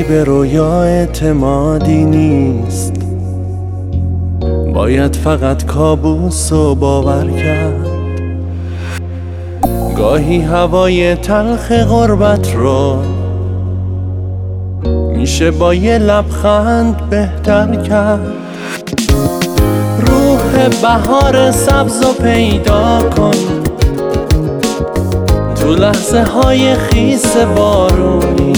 به رویا اعتمادی نیست، باید فقط کابوس رو باور کرد. گاهی هوای تلخ غربت رو میشه با یه لبخند بهتر کرد. روح بهار سبز رو پیدا کن تو لحظه های خیس بارونی،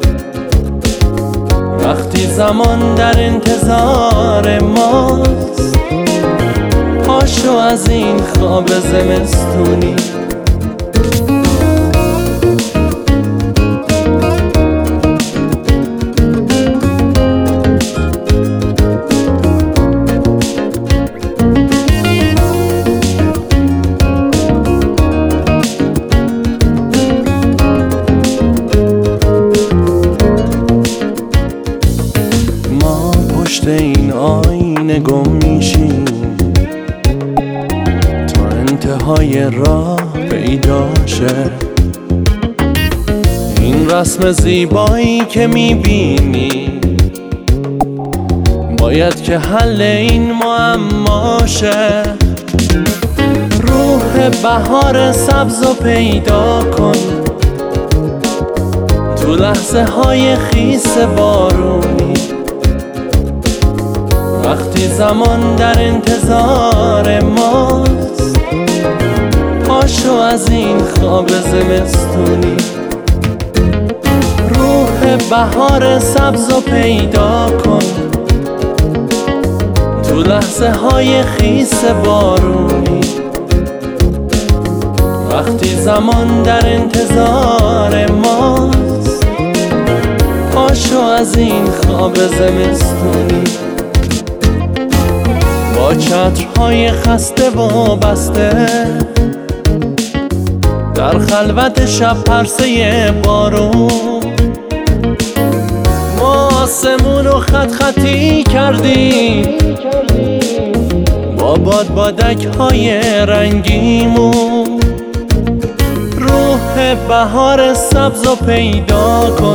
وقتی زمان در انتظار ماست. پاشو از این خواب زمستونی. پشت این آینه گم میشیم تا انتهای راه پیدا شه. این رسم زیبایی که میبینی باید که حل این معما شه. روح بهار سبز رو پیدا کن تو لحظه های خیس بارونی، وقتی زمان در انتظار ماست. پاشو از این خواب زمستونی. روح بهار سبز رو پیدا کن تو لحظه های خیس بارونی، وقتی زمان در انتظار ماست. پاشو از این خواب زمستونی. با چترهای خسته و بسته در خلوت شب پرسه بارون، ما آسمون رو خط خطی کردیم با بادک های رنگیمون. روح بهار سبز رو پیدا کن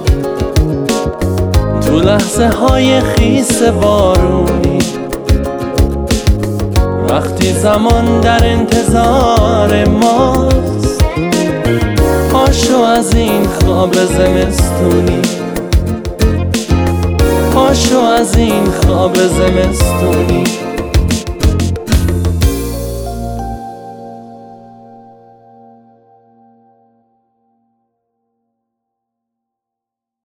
تو لحظه های خیس بارونی، وقتی زمان در انتظار ماست. پاشو از این خواب زمستونی. پاشو از این خواب زمستونی.